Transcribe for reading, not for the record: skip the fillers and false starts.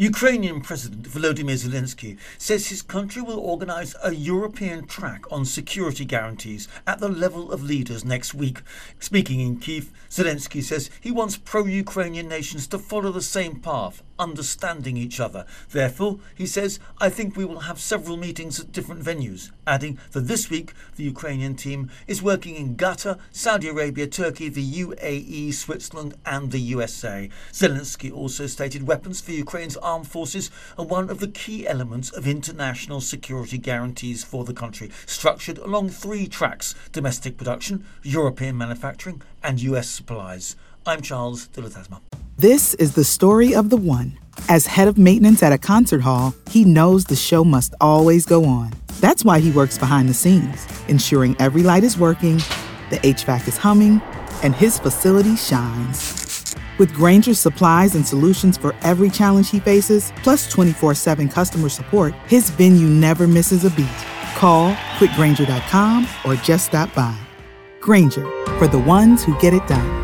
Ukrainian President Volodymyr Zelensky says his country will organise a European track on security guarantees at the level of leaders next week. Speaking in Kyiv, Zelensky says he wants pro-Ukrainian nations to follow the same path, understanding each other. Therefore, he says, I think we will have several meetings at different venues, adding that this week the Ukrainian team is working in Qatar, Saudi Arabia, Turkey, the UAE, Switzerland and the USA. Zelensky also stated weapons for Ukraine's armed forces are one of the key elements of international security guarantees for the country, structured along three tracks: domestic production, European manufacturing and US supplies. I'm Charles de Latasma. This is the story of the one. As head of maintenance at a concert hall, he knows the show must always go on. That's why he works behind the scenes, ensuring every light is working, the HVAC is humming, and his facility shines. With Grainger's supplies and solutions for every challenge he faces, plus 24/7 customer support, his venue never misses a beat. Call quickgrainger.com or just stop by. Grainger, for the ones who get it done.